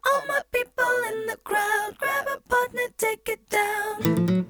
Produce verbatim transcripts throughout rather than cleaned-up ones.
All my people in the crowd, grab a partner, take it down.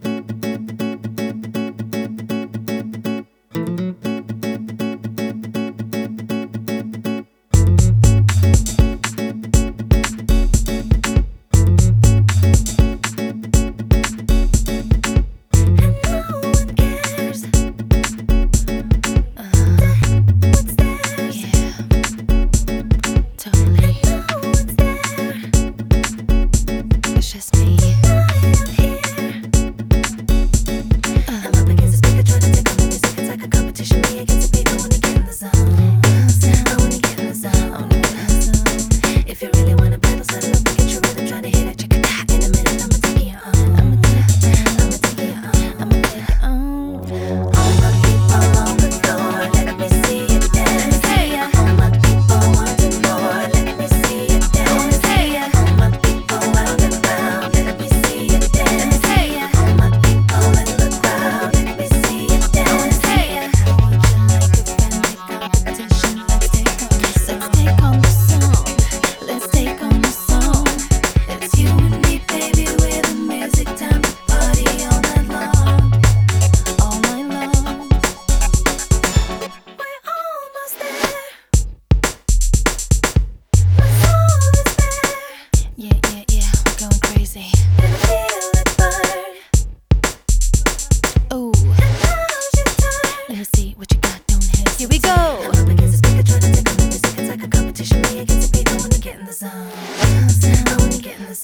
Here we go. I'm up against the speaker trying to take on the music. It's like a competition. Me against the people. I wanna get in the zone. I wanna get in the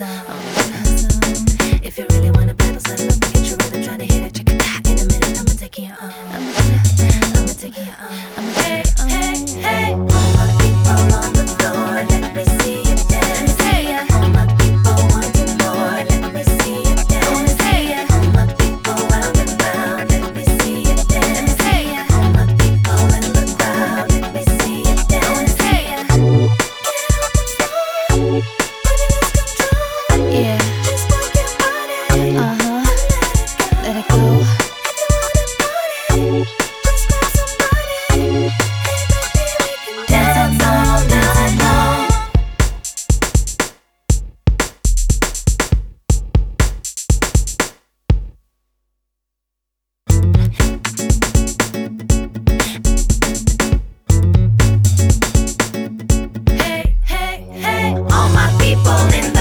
zone. If you really wanna battle, settle up and get your rhythm. Trying to hit it, check it out. In a minute, I'ma take you on. I'ma take you on. I'ma take you on. Hey, hey, hey. All my people on the floor, let me see you dance. Hey, all my people wanting more, let me see you dance. Hey, all my people round and round, let me see you dance. Hey, all my people in the crowd, let me see you dance. Hey, get on the floor, put it in control. Yeah, just work your body. Uh huh. Let it go. If you wanna party, just grab somebody. Hey baby, we can dance all night long. Hey, hey, hey, all my people in the